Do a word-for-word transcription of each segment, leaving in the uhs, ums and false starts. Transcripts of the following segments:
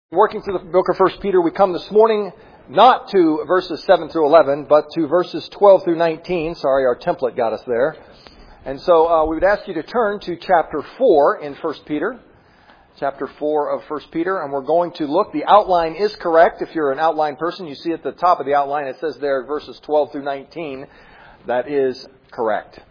Working through the book of First Peter, we come this morning not to verses seven through eleven, but to verses twelve through nineteen. Sorry, our template got us there. And so uh, we would ask you to turn to chapter four in First Peter. Chapter four of First Peter. And we're going to look. The outline is correct. If you're an outline person, you see at the top of the outline, it says there verses twelve through nineteen. That is correct.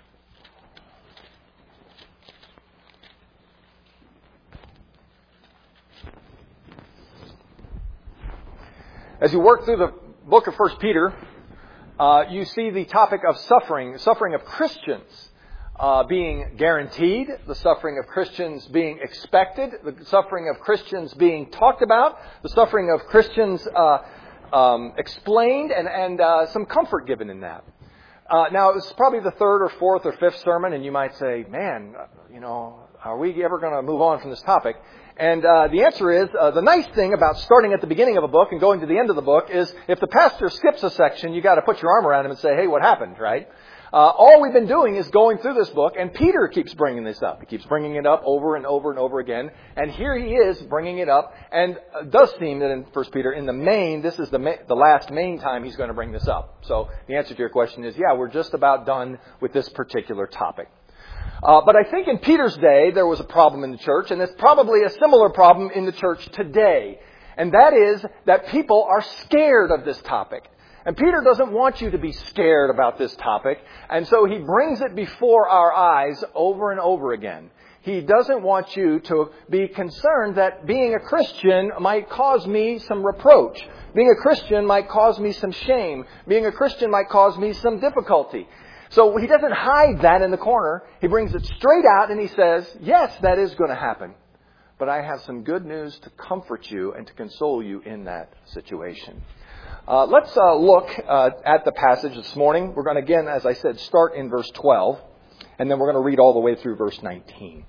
As you work through the book of First Peter, uh, you see the topic of suffering, the suffering of Christians uh, being guaranteed, the suffering of Christians being expected, the suffering of Christians being talked about, the suffering of Christians uh, um, explained, and, and uh, some comfort given in that. Uh, now, it's probably the third or fourth or fifth sermon, and you might say, man, you know, are we ever going to move on from this topic? And uh, the answer is, uh, the nice thing about starting at the beginning of a book and going to the end of the book is if the pastor skips a section, you got to put your arm around him and say, hey, what happened, right? Uh, all we've been doing is going through this book, and Peter keeps bringing this up. He keeps bringing it up over and over and over again. And here he is bringing it up. And it does seem that in First Peter, in the main, this is the ma- the last main time he's going to bring this up. So the answer to your question is, yeah, we're just about done with this particular topic. Uh, but I think in Peter's day, there was a problem in the church, and it's probably a similar problem in the church today. And that is that people are scared of this topic. And Peter doesn't want you to be scared about this topic, and so he brings it before our eyes over and over again. He doesn't want you to be concerned that being a Christian might cause me some reproach. Being a Christian might cause me some shame. Being a Christian might cause me some difficulty. So he doesn't hide that in the corner. He brings it straight out and he says, yes, that is going to happen. But I have some good news to comfort you and to console you in that situation. Uh, let's uh, look uh, at the passage this morning. We're going to, again, as I said, start in verse twelve. And then we're going to read all the way through verse nineteen.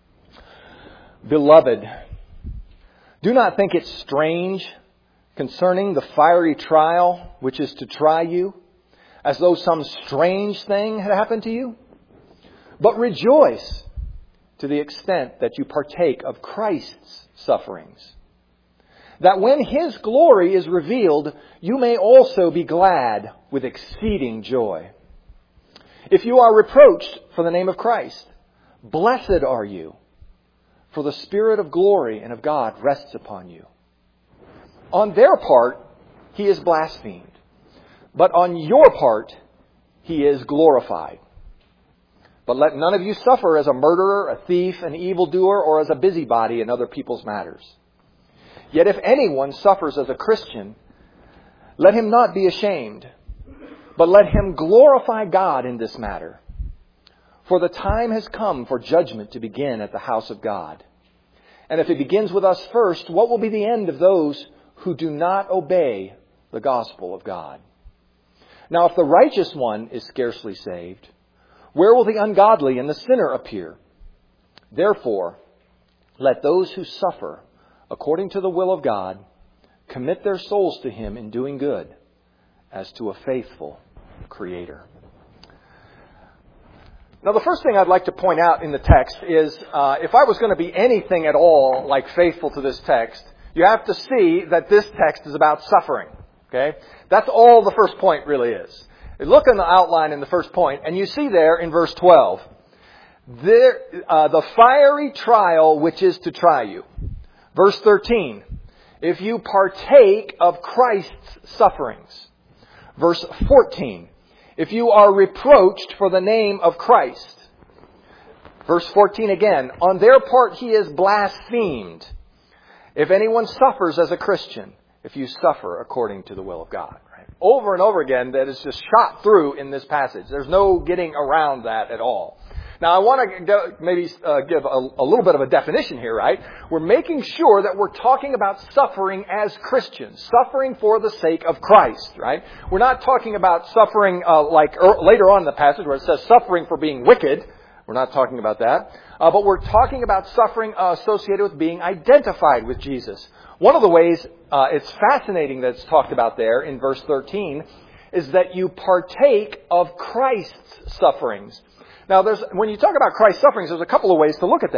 Beloved, do not think it strange concerning the fiery trial which is to try you, as though some strange thing had happened to you. But rejoice to the extent that you partake of Christ's sufferings, that when His glory is revealed, you may also be glad with exceeding joy. If you are reproached for the name of Christ, blessed are you, for the Spirit of glory and of God rests upon you. On their part, He is blasphemed. But on your part, He is glorified. But let none of you suffer as a murderer, a thief, an evildoer, or as a busybody in other people's matters. Yet if anyone suffers as a Christian, let him not be ashamed, but let him glorify God in this matter. For the time has come for judgment to begin at the house of God. And if it begins with us first, what will be the end of those who do not obey the gospel of God? Now, if the righteous one is scarcely saved, where will the ungodly and the sinner appear? Therefore, let those who suffer according to the will of God commit their souls to Him in doing good, as to a faithful Creator. Now, the first thing I'd like to point out in the text is, uh, if I was going to be anything at all like faithful to this text, you have to see that this text is about suffering. Okay? That's all the first point really is. Look in the outline in the first point, and you see there in verse twelve, there, uh, the fiery trial which is to try you. Verse thirteen, if you partake of Christ's sufferings. Verse fourteen, if you are reproached for the name of Christ. Verse fourteen again, on their part He is blasphemed. If anyone suffers as a Christian, if you suffer according to the will of God. Right? Over and over again, that is just shot through in this passage. There's no getting around that at all. Now, I want to maybe uh, give a, a little bit of a definition here, right? We're making sure that we're talking about suffering as Christians, suffering for the sake of Christ, right? We're not talking about suffering uh, like er, later on in the passage where it says suffering for being wicked. We're not talking about that. Uh, but we're talking about suffering uh, associated with being identified with Jesus. One of the ways uh, it's fascinating that it's talked about there in verse thirteen is that you partake of Christ's sufferings. Now, there's when you talk about Christ's sufferings, there's a couple of ways to look at that.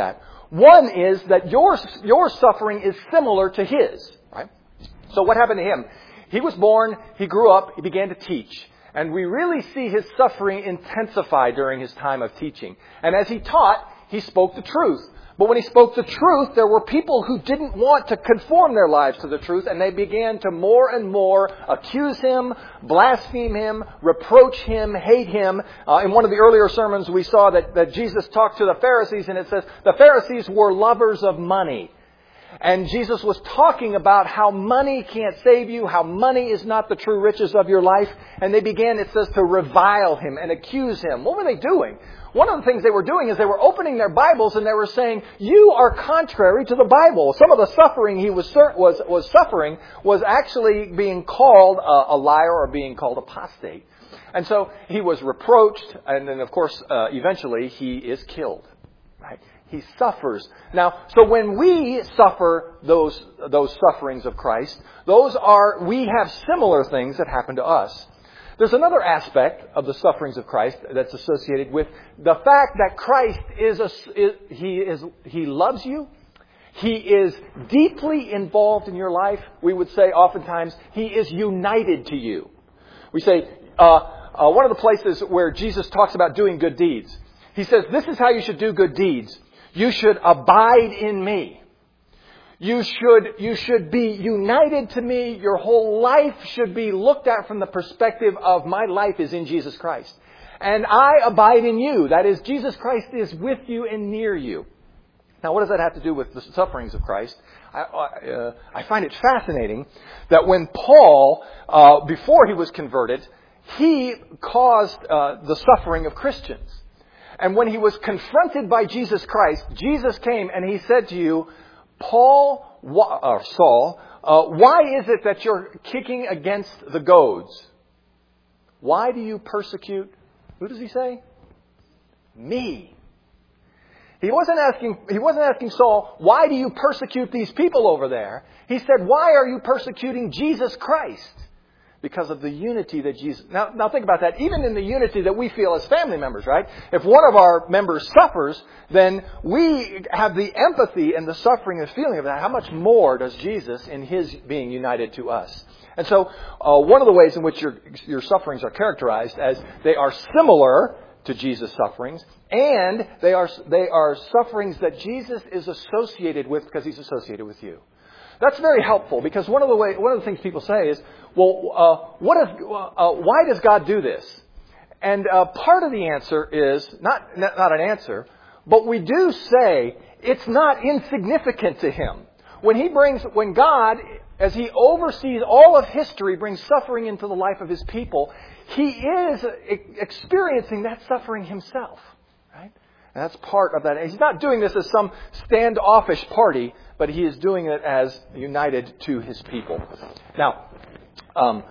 One is that your, your suffering is similar to his. Right? So what happened to him? He was born, he grew up, he began to teach. And we really see his suffering intensify during his time of teaching. And as he taught, he spoke the truth. But when he spoke the truth, there were people who didn't want to conform their lives to the truth, and they began to more and more accuse him, blaspheme him, reproach him, hate him. Uh, in one of the earlier sermons, we saw that, that Jesus talked to the Pharisees, and it says the Pharisees were lovers of money. And Jesus was talking about how money can't save you, how money is not the true riches of your life. And they began, it says, to revile him and accuse him. What were they doing? One of the things they were doing is they were opening their Bibles and they were saying, you are contrary to the Bible. Some of the suffering he was was, was suffering was actually being called a, a liar or being called apostate. And so he was reproached, and then, of course, uh, eventually he is killed. Right? He suffers. Now, so when we suffer those those sufferings of Christ, those are, we have similar things that happen to us. There's another aspect of the sufferings of Christ that's associated with the fact that Christ is, a, is he is he loves you. He is deeply involved in your life. We would say oftentimes he is united to you. We say uh, uh, one of the places where Jesus talks about doing good deeds. He says, this is how you should do good deeds. You should abide in me. You should, you should be united to me. Your whole life should be looked at from the perspective of my life is in Jesus Christ. And I abide in you. That is, Jesus Christ is with you and near you. Now, what does that have to do with the sufferings of Christ? I, uh, I find it fascinating that when Paul, uh, before he was converted, he caused uh, the suffering of Christians. And when he was confronted by Jesus Christ, Jesus came and he said to you, Paul, or Saul, uh, why is it that you're kicking against the goads? Why do you persecute? Who does he say? Me. He wasn't asking, he wasn't asking Saul, why do you persecute these people over there? He said, why are you persecuting Jesus Christ? Because of the unity that Jesus... Now, now think about that. Even in the unity that we feel as family members, right? If one of our members suffers, then we have the empathy and the suffering and feeling of that. How much more does Jesus in His being united to us? And so, uh, one of the ways in which your, your sufferings are characterized as they are similar to Jesus' sufferings, and they are, they are sufferings that Jesus is associated with because He's associated with you. That's very helpful because one of the way, one of the things people say is, well, uh, what if, uh, why does God do this? And uh, part of the answer is not not an answer, but we do say it's not insignificant to Him. When He brings, when God, as He oversees all of history, brings suffering into the life of His people, He is experiencing that suffering Himself. Right? And that's part of that. And He's not doing this as some standoffish party, but He is doing it as united to His people. Now, um,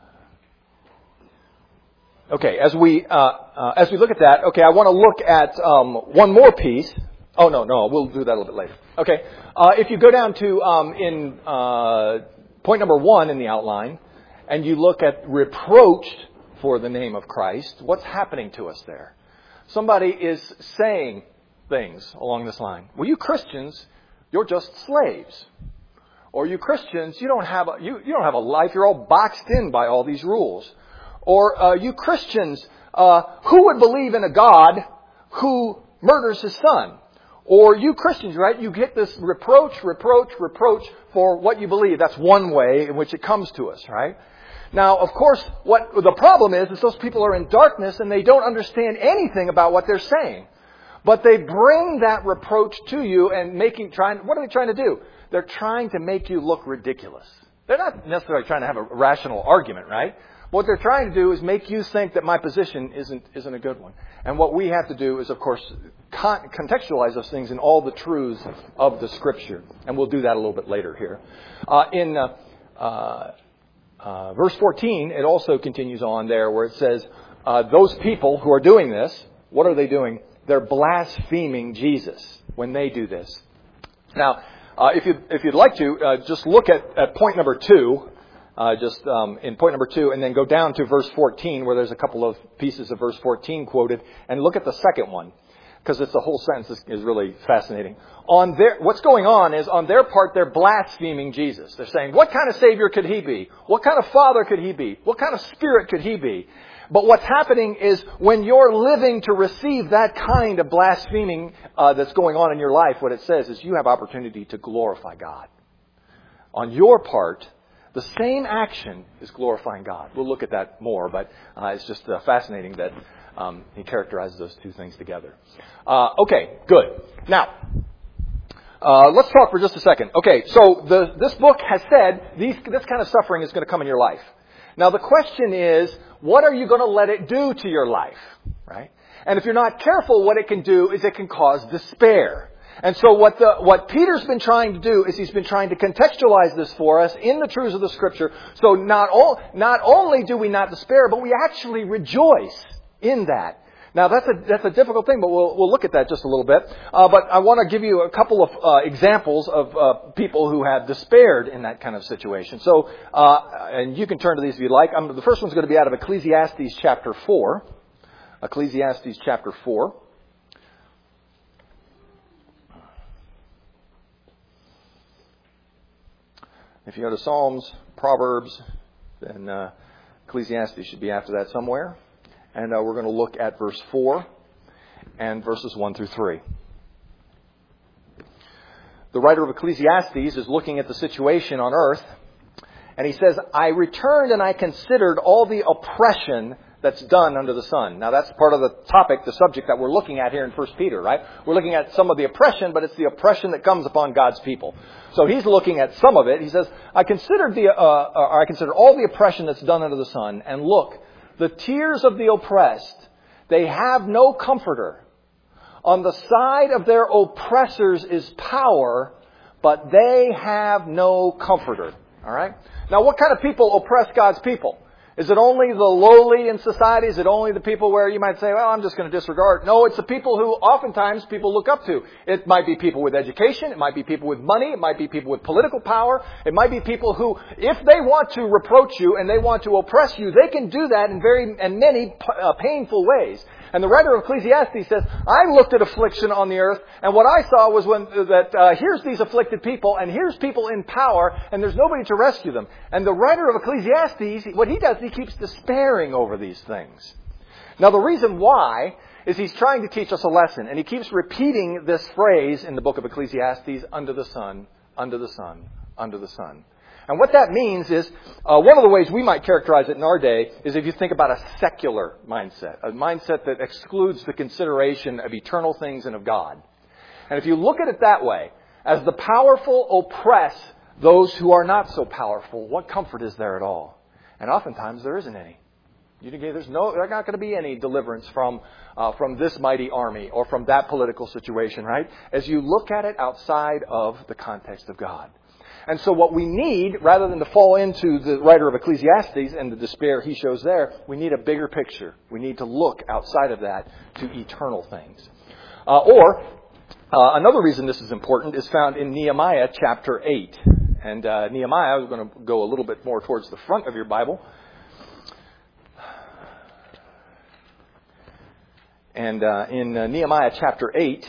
okay, as we uh, uh, as we look at that, okay, I want to look at um, one more piece. Oh no, no, we'll do that a little bit later. Okay, uh, if you go down to um, in uh, point number one in the outline, and you look at reproached for the name of Christ, what's happening to us there? Somebody is saying things along this line. Well, you Christians, you're just slaves. Or you Christians, you don't have a, you, you don't have a life. You're all boxed in by all these rules. Or uh, you Christians, uh, who would believe in a God who murders his son? Or you Christians, right? You get this reproach, reproach, reproach for what you believe. That's one way in which it comes to us, right? Now, of course, what the problem is, is those people are in darkness and they don't understand anything about what they're saying. But they bring that reproach to you and making, trying, what are they trying to do? They're trying to make you look ridiculous. They're not necessarily trying to have a rational argument, right? What they're trying to do is make you think that my position isn't, isn't a good one. And what we have to do is, of course, con- contextualize those things in all the truths of the Scripture. And we'll do that a little bit later here. Uh, in, uh, uh, Uh, verse fourteen, it also continues on there where it says, uh, those people who are doing this, what are they doing? They're blaspheming Jesus when they do this. Now, uh, if, you, if you'd like to, uh, just look at, at point number two, uh, just um, in point number two, and then go down to verse fourteen where there's a couple of pieces of verse fourteen quoted, and look at the second one. because it's the whole sentence is, is really fascinating. On their, what's going on is on their part, they're blaspheming Jesus. They're saying, what kind of Savior could He be? What kind of Father could He be? What kind of Spirit could He be? But what's happening is when you're living to receive that kind of blaspheming uh, that's going on in your life, what it says is you have opportunity to glorify God. On your part, the same action is glorifying God. We'll look at that more, but uh, it's just uh, fascinating that um, he characterizes those two things together. Uh, okay, good. Now, uh, let's talk for just a second. Okay, so the, this book has said these, this kind of suffering is going to come in your life. Now, the question is, what are you going to let it do to your life? Right? And if you're not careful, what it can do is it can cause despair. And so what the, what Peter's been trying to do is he's been trying to contextualize this for us in the truths of the Scripture. So not all, not only do we not despair, but we actually rejoice in that. Now that's a that's a difficult thing, but we'll we'll look at that just a little bit. Uh, but I want to give you a couple of uh, examples of uh, people who have despaired in that kind of situation. So, uh, and you can turn to these if you'd like. Um, the first one's going to be out of Ecclesiastes chapter four. Ecclesiastes chapter four. If you go to Psalms, Proverbs, then uh, Ecclesiastes should be after that somewhere. And uh, we're going to look at verse four and verses one through three. The writer of Ecclesiastes is looking at the situation on earth, and he says, I returned and I considered all the oppression that's done under the sun. Now that's part of the topic, the subject that we're looking at here in First Peter, right? We're looking at some of the oppression, but it's the oppression that comes upon God's people. So he's looking at some of it. He says, I considered the, uh, I considered all the oppression that's done under the sun, and look, the tears of the oppressed, they have no comforter. On the side of their oppressors is power, but they have no comforter. All right? Now, what kind of people oppress God's people? Is it only the lowly in society? Is it only the people where you might say, well, I'm just going to disregard? No, it's the people who oftentimes people look up to. It might be people with education. It might be people with money. It might be people with political power. It might be people who, if they want to reproach you and they want to oppress you, they can do that in very and many uh, painful ways. And the writer of Ecclesiastes says, I looked at affliction on the earth, and what I saw was when that uh, here's these afflicted people, and here's people in power, and there's nobody to rescue them. And the writer of Ecclesiastes, what he does, he keeps despairing over these things. Now, the reason why is he's trying to teach us a lesson, and he keeps repeating this phrase in the book of Ecclesiastes, under the sun, under the sun, under the sun. And what that means is, uh, one of the ways we might characterize it in our day is if you think about a secular mindset, a mindset that excludes the consideration of eternal things and of God. And if you look at it that way, as the powerful oppress those who are not so powerful, what comfort is there at all? And oftentimes there isn't any. You, there's no, there's not going to be any deliverance from uh, from this mighty army or from that political situation, right? As you look at it outside of the context of God. And so what we need, rather than to fall into the writer of Ecclesiastes and the despair he shows there, we need a bigger picture. We need to look outside of that to eternal things. Uh, or, uh, another reason this is important is found in Nehemiah chapter eight. And uh, Nehemiah, we're going to go a little bit more towards the front of your Bible. And uh, in uh, Nehemiah chapter eight,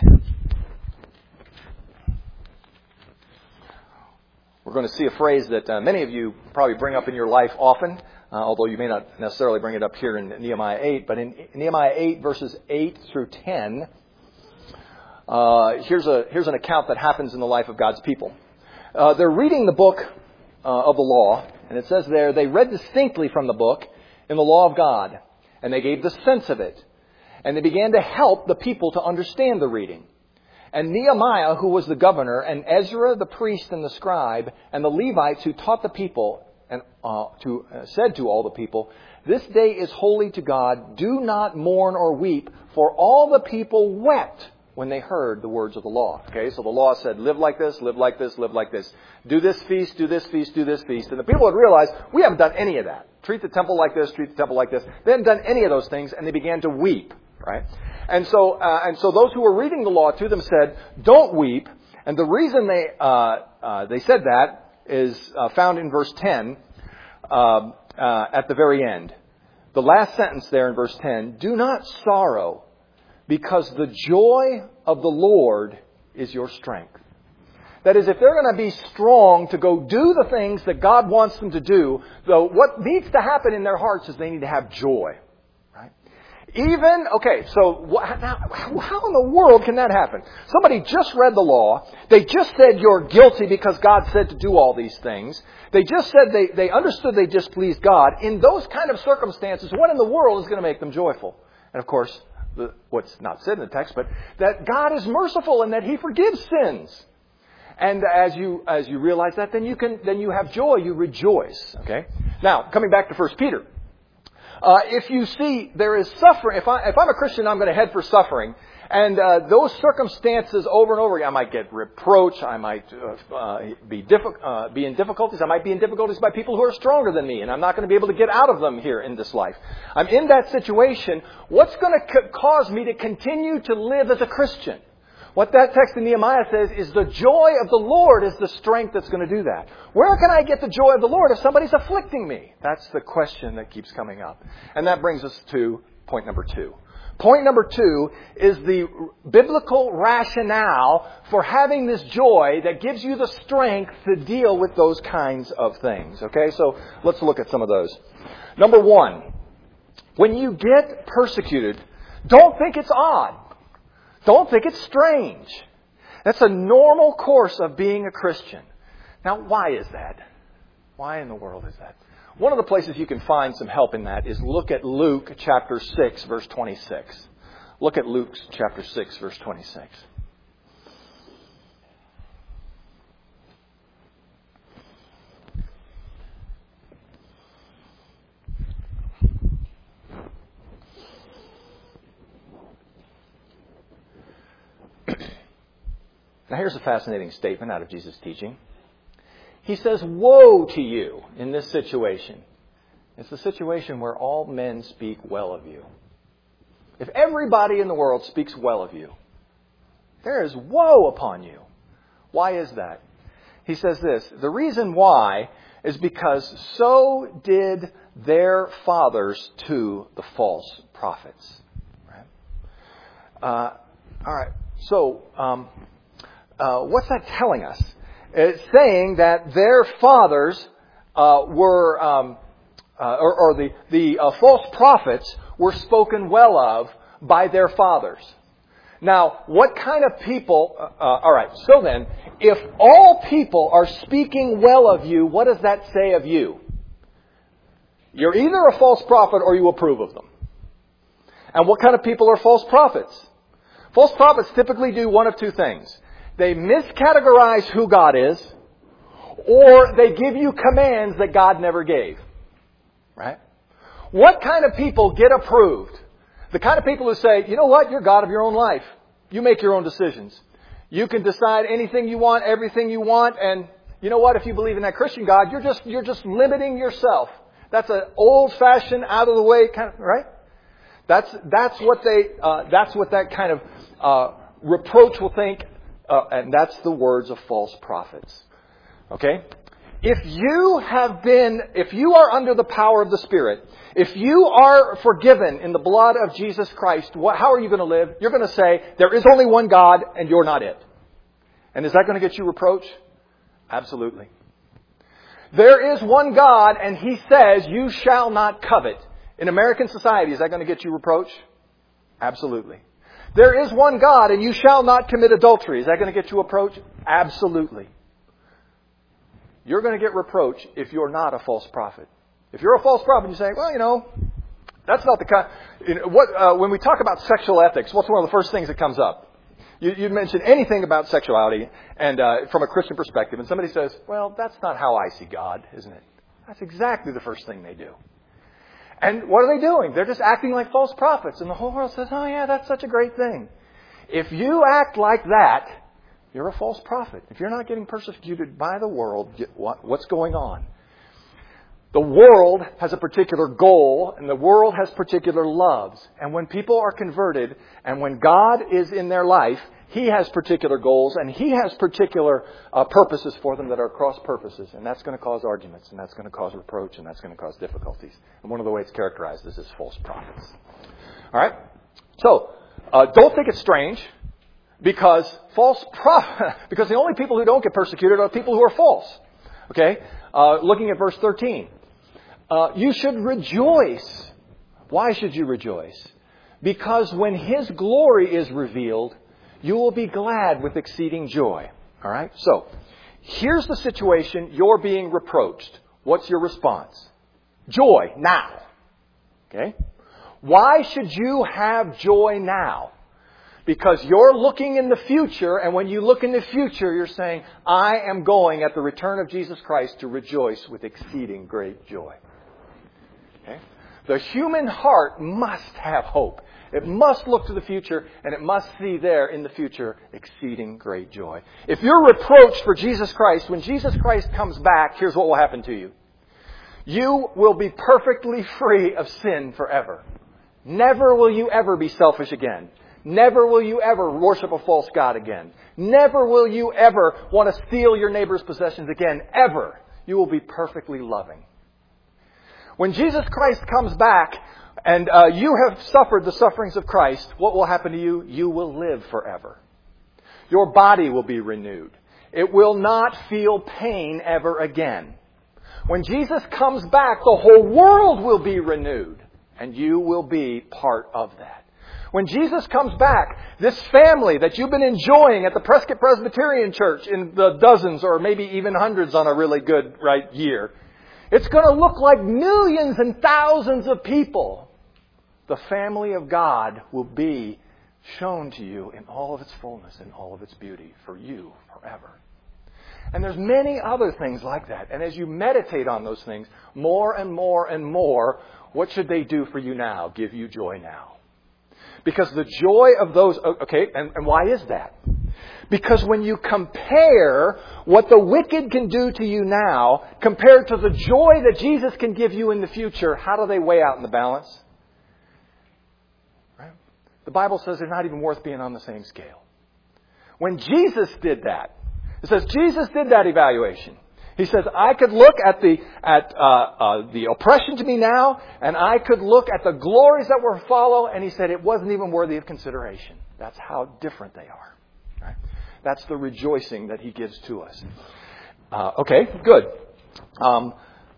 we're going to see a phrase that uh, many of you probably bring up in your life often, uh, although you may not necessarily bring it up here in Nehemiah eight. But in Nehemiah eight, verses eight through ten, uh, here's a here's an account that happens in the life of God's people. Uh, they're reading the book uh, of the law, and it says there, they read distinctly from the book in the law of God, and they gave the sense of it. And they began to help the people to understand the reading. And Nehemiah, who was the governor, and Ezra, the priest and the scribe, and the Levites who taught the people, and uh, to, uh, said to all the people, this day is holy to God. Do not mourn or weep, for all the people wept when they heard the words of the law. Okay, so the law said, live like this, live like this, live like this. Do this feast, do this feast, do this feast. And the people had realized, we haven't done any of that. Treat the temple like this, treat the temple like this. They hadn't done any of those things, and they began to weep. Right? And so, uh, and so those who were reading the law to them said, don't weep. And the reason they, uh, uh, they said that is uh, found in verse ten, uh, uh, at the very end. The last sentence there in verse ten, do not sorrow, because the joy of the Lord is your strength. That is, if they're going to be strong to go do the things that God wants them to do, though what needs to happen in their hearts is they need to have joy. Right? Even, okay, so what, now, how in the world can that happen? Somebody just read the law. They just said you're guilty because God said to do all these things. They just said they, they understood they displeased God. In those kind of circumstances, what in the world is going to make them joyful? And of course, the, what's not said in the text, but that God is merciful and that He forgives sins. And as you as you realize that, then you can then you have joy, you rejoice. Okay. Now, coming back to First Peter, uh, if you see there is suffering, if I if I'm a Christian, I'm going to head for suffering, and uh, those circumstances over and over again, I might get reproach, I might uh, uh, be diffi- uh, be in difficulties, I might be in difficulties by people who are stronger than me, and I'm not going to be able to get out of them here in this life. I'm in that situation. What's going to c- cause me to continue to live as a Christian? What that text in Nehemiah says is the joy of the Lord is the strength that's going to do that. Where can I get the joy of the Lord if somebody's afflicting me? That's the question that keeps coming up. And that brings us to point number two. Point number two is the biblical rationale for having this joy that gives you the strength to deal with those kinds of things. Okay, so let's look at some of those. Number one, when you get persecuted, don't think it's odd. Don't think it's strange. That's a normal course of being a Christian. Now, why is that? Why in the world is that? One of the places you can find some help in that is look at Luke chapter six, verse twenty-six. Look at Luke chapter six, verse twenty-six. Now here's a fascinating statement out of Jesus' teaching. He says, woe to you in this situation. It's the situation where all men speak well of you. If everybody in the world speaks well of you, there is woe upon you. Why is that? He says this, the reason why is because so did their fathers to the false prophets. Right? Uh, all right, so... Um, Uh, what's that telling us? It's saying that their fathers uh, were, um, uh, or, or the, the uh, false prophets were spoken well of by their fathers. Now, what kind of people, uh, uh, all right, so then, if all people are speaking well of you, what does that say of you? You're either a false prophet or you approve of them. And what kind of people are false prophets? False prophets typically do one of two things. They miscategorize who God is, or they give you commands that God never gave. Right? What kind of people get approved? The kind of people who say, you know what, you're God of your own life. You make your own decisions. You can decide anything you want, everything you want, and you know what, if you believe in that Christian God, you're just you're just limiting yourself. That's an old-fashioned, out of the way kind of, right? That's that's what they uh, that's what that kind of uh, reproach will think. Uh, and that's the words of false prophets. Okay? If you have been, if you are under the power of the Spirit, if you are forgiven in the blood of Jesus Christ, what, how are you going to live? You're going to say, there is only one God and you're not it. And is that going to get you reproach? Absolutely. There is one God and He says, you shall not covet. In American society, is that going to get you reproach? Absolutely. There is one God and you shall not commit adultery. Is that going to get you reproach? Absolutely. You're going to get reproach if you're not a false prophet. If you're a false prophet, you say, well, you know, that's not the kind. You know, what, uh, when we talk about sexual ethics, what's one of the first things that comes up? You, you mention anything about sexuality and uh, from a Christian perspective, and somebody says, well, that's not how I see God, isn't it? That's exactly the first thing they do. And what are they doing? They're just acting like false prophets. And the whole world says, oh yeah, that's such a great thing. If you act like that, you're a false prophet. If you're not getting persecuted by the world, what's going on? The world has a particular goal, and the world has particular loves. And when people are converted, and when God is in their life, He has particular goals, and He has particular uh, purposes for them that are cross purposes. And that's going to cause arguments, and that's going to cause reproach, and that's going to cause difficulties. And one of the ways it's characterized is as false prophets. All right? So, Uh, don't think it's strange, because false pro- because the only people who don't get persecuted are people who are false. Okay? Uh, looking at verse thirteen. Uh, you should rejoice. Why should you rejoice? Because when His glory is revealed, you will be glad with exceeding joy. All right? So, here's the situation. You're being reproached. What's your response? Joy now. Okay? Why should you have joy now? Because you're looking in the future, and when you look in the future, you're saying, I am going at the return of Jesus Christ to rejoice with exceeding great joy. Okay? The human heart must have hope. It must look to the future, and it must see there in the future exceeding great joy. If you're reproached for Jesus Christ, when Jesus Christ comes back, here's what will happen to you. You will be perfectly free of sin forever. Never will you ever be selfish again. Never will you ever worship a false god again. Never will you ever want to steal your neighbor's possessions again. Ever. You will be perfectly loving. When Jesus Christ comes back and uh, you have suffered the sufferings of Christ, what will happen to you? You will live forever. Your body will be renewed. It will not feel pain ever again. When Jesus comes back, the whole world will be renewed. And you will be part of that. When Jesus comes back, this family that you've been enjoying at the Prescott Presbyterian Church in the dozens or maybe even hundreds on a really good right year, it's going to look like millions and thousands of people. The family of God will be shown to you in all of its fullness and all of its beauty for you forever. And there's many other things like that. And as you meditate on those things more and more and more, what should they do for you now? Give you joy now. Because the joy of those... Okay, and, and why is that? Because when you compare what the wicked can do to you now compared to the joy that Jesus can give you in the future, how do they weigh out in the balance? Right? The Bible says they're not even worth being on the same scale. When Jesus did that, it says Jesus did that evaluation. He says, I could look at the at uh, uh, the oppression to me now, and I could look at the glories that will follow, and he said it wasn't even worthy of consideration. That's how different they are. Right? That's the rejoicing that He gives to us. Uh, okay, good. Um,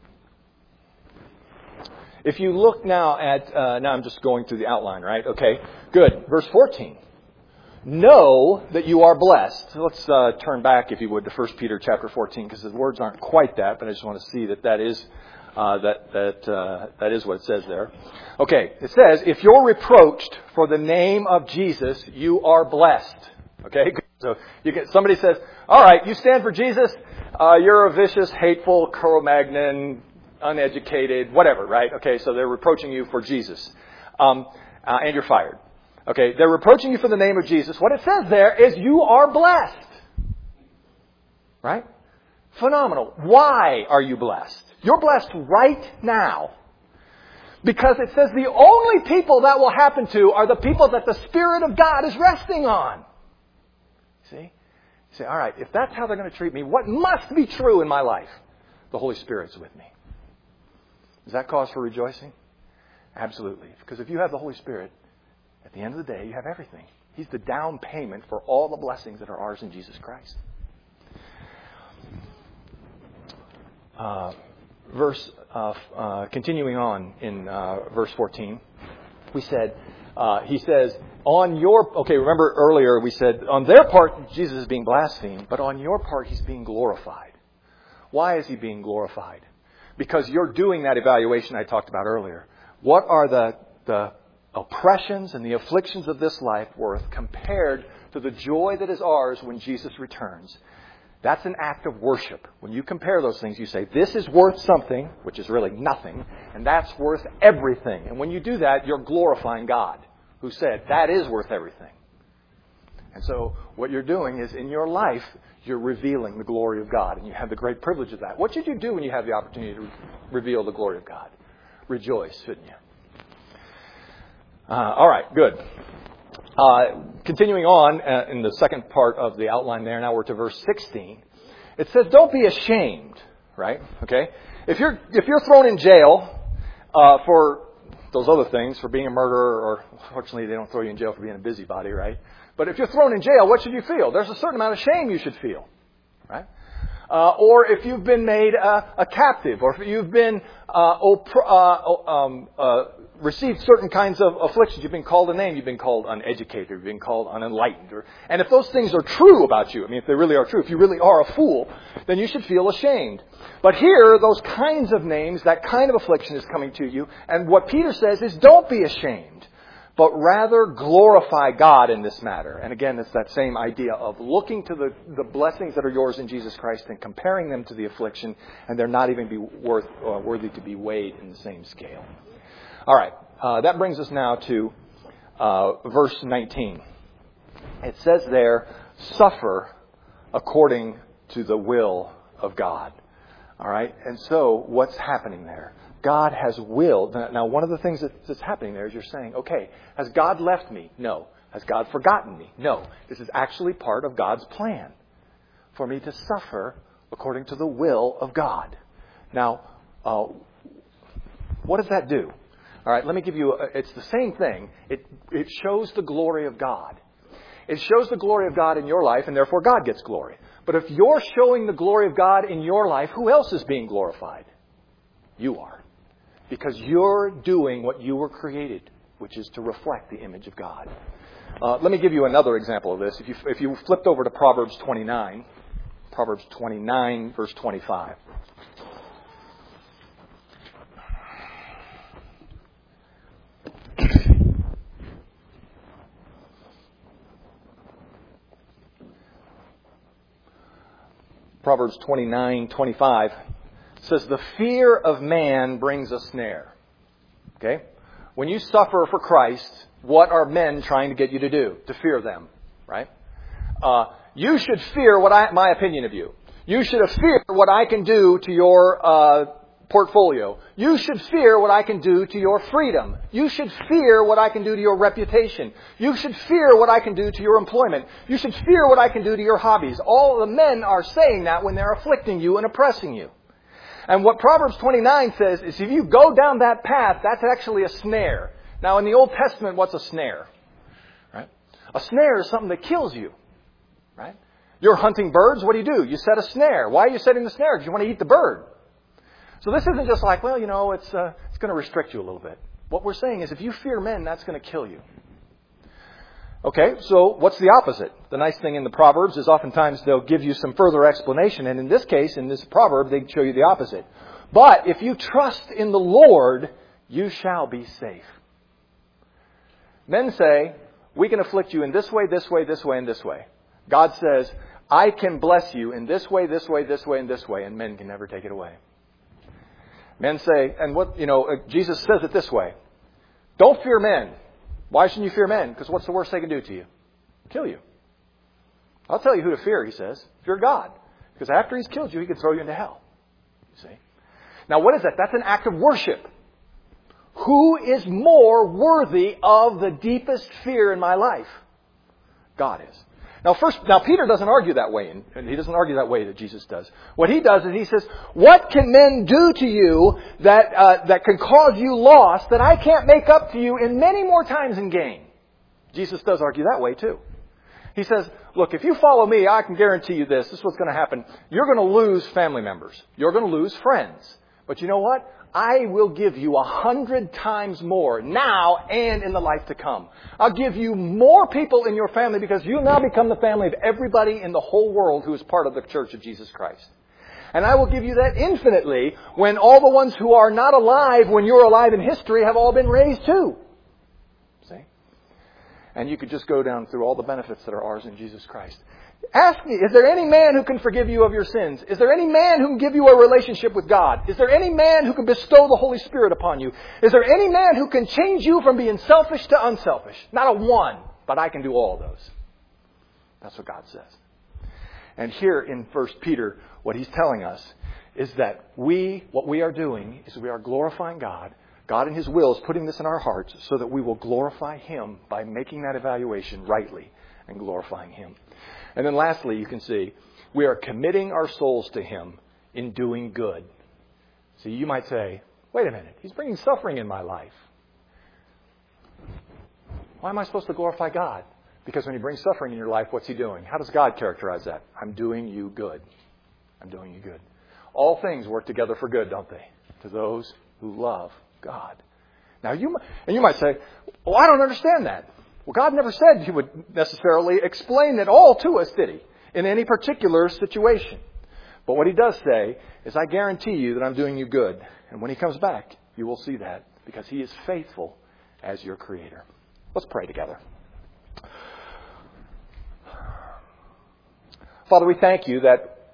if you look now at, uh, now I'm just going through the outline, right? Okay, good. Verse fourteen. Know that you are blessed. Let's uh, turn back, if you would, to First Peter chapter fourteen, because the words aren't quite that, but I just want to see that that is uh, that that uh, that is what it says there. Okay, it says, if you're reproached for the name of Jesus, you are blessed. Okay, so you get somebody says, all right, you stand for Jesus, uh, you're a vicious, hateful, Cro-Magnon, uneducated, whatever, right? Okay, so they're reproaching you for Jesus, um, uh, and you're fired. Okay, they're reproaching you for the name of Jesus. What it says there is you are blessed. Right? Phenomenal. Why are you blessed? You're blessed right now. Because it says the only people that will happen to are the people that the Spirit of God is resting on. See? You say, all right, if that's how they're going to treat me, what must be true in my life? The Holy Spirit's with me. Is that cause for rejoicing? Absolutely. Because if you have the Holy Spirit, at the end of the day, you have everything. He's the down payment for all the blessings that are ours in Jesus Christ. Uh, verse, uh, uh, continuing on in uh, verse fourteen, we said, uh, he says, on your, okay, remember earlier we said, on their part, Jesus is being blasphemed, but on your part, He's being glorified. Why is He being glorified? Because you're doing that evaluation I talked about earlier. What are the, the oppressions and the afflictions of this life worth compared to the joy that is ours when Jesus returns? That's an act of worship. When you compare those things, you say, this is worth something, which is really nothing, and that's worth everything. And when you do that, you're glorifying God, who said, that is worth everything. And so what you're doing is, in your life, you're revealing the glory of God, and you have the great privilege of that. What should you do when you have the opportunity to reveal the glory of God? Rejoice, shouldn't you? Uh, all right, good. Uh, continuing on uh, in the second part of the outline there, now we're to verse sixteen. It says, don't be ashamed, right? Okay? If you're if you're thrown in jail uh, for those other things for being a murderer, or fortunately they don't throw you in jail for being a busybody, right? But if you're thrown in jail, what should you feel? There's a certain amount of shame you should feel, right? Uh, or if you've been made a, a captive, or if you've been uh, op- uh, um, uh, received certain kinds of afflictions, you've been called a name, you've been called uneducated, you've been called unenlightened. Or, and if those things are true about you, I mean, if they really are true, if you really are a fool, then you should feel ashamed. But here, those kinds of names, that kind of affliction is coming to you. And what Peter says is, don't be ashamed, but rather glorify God in this matter. And again, it's that same idea of looking to the, the blessings that are yours in Jesus Christ and comparing them to the affliction, and they're not even be worth, uh, worthy to be weighed in the same scale. All right, uh, that brings us now to uh, verse nineteen. It says there, suffer according to the will of God. All right, and so what's happening there? God has willed. Now, one of the things that's happening there is you're saying, okay, has God left me? No. Has God forgotten me? No. This is actually part of God's plan for me to suffer according to the will of God. Now, uh, what does that do? All right, let me give you, a, it's the same thing. It, it shows the glory of God. It shows the glory of God in your life, and therefore God gets glory. But if you're showing the glory of God in your life, who else is being glorified? You are. Because you're doing what you were created, which is to reflect the image of God. Uh, let me give you another example of this. If you, if you flipped over to Proverbs twenty-nine, Proverbs twenty-nine, verse twenty-five. Proverbs twenty-nine, twenty-five says, the fear of man brings a snare. Okay? When you suffer for Christ, what are men trying to get you to do? To fear them, right? Uh, you should fear what I, my opinion of you. You should fear what I can do to your uh, portfolio. You should fear what I can do to your freedom. You should fear what I can do to your reputation. You should fear what I can do to your employment. You should fear what I can do to your hobbies. All the men are saying that when they're afflicting you and oppressing you. And what Proverbs twenty-nine says is if you go down that path, that's actually a snare. Now, in the Old Testament, what's a snare? Right? A snare is something that kills you. Right? You're hunting birds. What do you do? You set a snare. Why are you setting the snare? Because you want to eat the bird. So this isn't just like, well, you know, it's uh, it's going to restrict you a little bit. What we're saying is if you fear men, that's going to kill you. Okay, so what's the opposite? The nice thing in the Proverbs is oftentimes they'll give you some further explanation. And in this case, in this proverb, they show you the opposite. But if you trust in the Lord, you shall be safe. Men say, we can afflict you in this way, this way, this way, and this way. God says, I can bless you in this way, this way, this way, and this way. And men can never take it away. Men say, and what, you know, Jesus says it this way. Don't fear men. Why shouldn't you fear men? Because what's the worst they can do to you? Kill you. I'll tell you who to fear, he says. Fear God. Because after he's killed you, he can throw you into hell. You see? Now what is that? That's an act of worship. Who is more worthy of the deepest fear in my life? God is. Now first, now Peter doesn't argue that way, and he doesn't argue that way that Jesus does. What he does is he says, what can men do to you that uh, that can cause you loss that I can't make up to you in many more times and gain? Jesus does argue that way too. He says, look, if you follow me, I can guarantee you this. This is what's going to happen. You're going to lose family members. You're going to lose friends. But you know what? I will give you a hundred times more now and in the life to come. I'll give you more people in your family because you now become the family of everybody in the whole world who is part of the Church of Jesus Christ. And I will give you that infinitely when all the ones who are not alive when you're alive in history have all been raised too. See? And you could just go down through all the benefits that are ours in Jesus Christ. Ask me, is there any man who can forgive you of your sins? Is there any man who can give you a relationship with God? Is there any man who can bestow the Holy Spirit upon you? Is there any man who can change you from being selfish to unselfish? Not a one, but I can do all of those. That's what God says. And here in First Peter, what he's telling us is that we, what we are doing is we are glorifying God. God in his will is putting this in our hearts so that we will glorify him by making that evaluation rightly and glorifying him. And then lastly, you can see, we are committing our souls to him in doing good. See, you might say, wait a minute, he's bringing suffering in my life. Why am I supposed to glorify God? Because when He brings suffering in your life, what's He doing? How does God characterize that? I'm doing you good. I'm doing you good. All things work together for good, don't they? To those who love God. Now, you and you might say, well, I don't understand that. Well, God never said He would necessarily explain it all to us, did He? In any particular situation. But what He does say is, I guarantee you that I'm doing you good. And when He comes back, you will see that because He is faithful as your Creator. Let's pray together. Father, we thank You that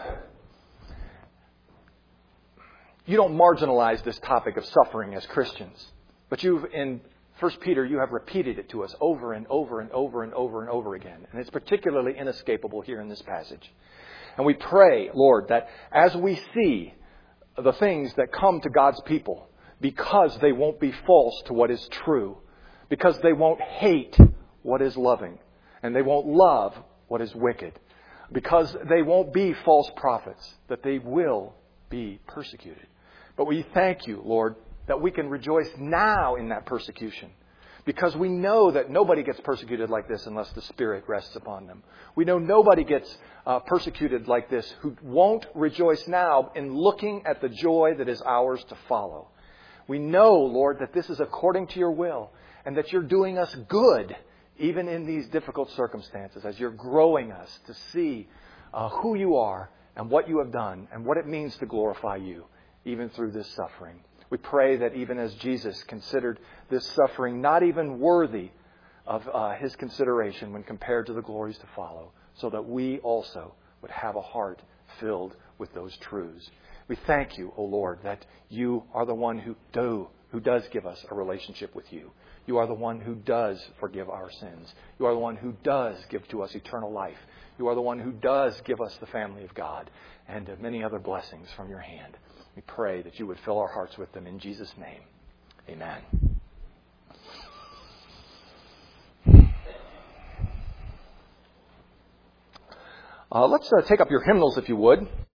You don't marginalize this topic of suffering as Christians. But you've, in First Peter, you have repeated it to us over and over and over and over and over again. And it's particularly inescapable here in this passage. And we pray, Lord, that as we see the things that come to God's people, because they won't be false to what is true, because they won't hate what is loving, and they won't love what is wicked, because they won't be false prophets, that they will be persecuted. But we thank You, Lord, that we can rejoice now in that persecution, because we know that nobody gets persecuted like this unless the Spirit rests upon them. We know nobody gets uh, persecuted like this who won't rejoice now in looking at the joy that is ours to follow. We know, Lord, that this is according to Your will and that You're doing us good even in these difficult circumstances as You're growing us to see uh, who You are and what You have done and what it means to glorify You even through this suffering. We pray that even as Jesus considered this suffering not even worthy of uh, His consideration when compared to the glories to follow, so that we also would have a heart filled with those truths. We thank You, O Lord, that You are the one who do, who does give us a relationship with You. You are the one who does forgive our sins. You are the one who does give to us eternal life. You are the one who does give us the family of God and many other blessings from Your hand. We pray that You would fill our hearts with them in Jesus' name. Amen. Uh, let's uh, take up your hymnals if you would.